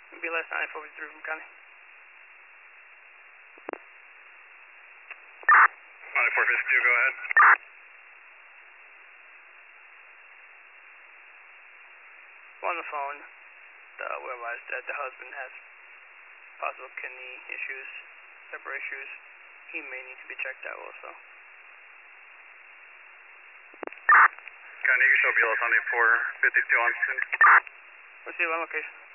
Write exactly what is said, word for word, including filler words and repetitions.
B L S nine four three from County. nine four fifty-two, go ahead. On the phone, uh, we realized that the husband has possible kidney issues, liver issues. He may need to be checked out also. County, you can show B L S nine four fifty-two on scene. Receive on location.